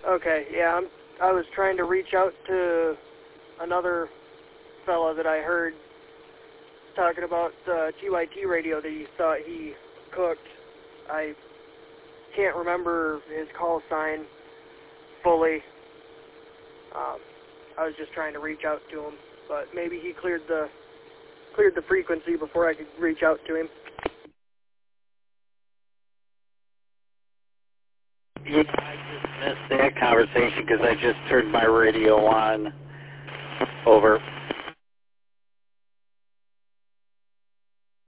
Okay, yeah, I was trying to reach out to another fella that I heard talking about the TYT radio that he thought he cooked. I can't remember his call sign fully. I was just trying to reach out to him, but maybe he cleared the frequency before I could reach out to him. Yeah, I just missed that conversation because I just turned my radio on. Over.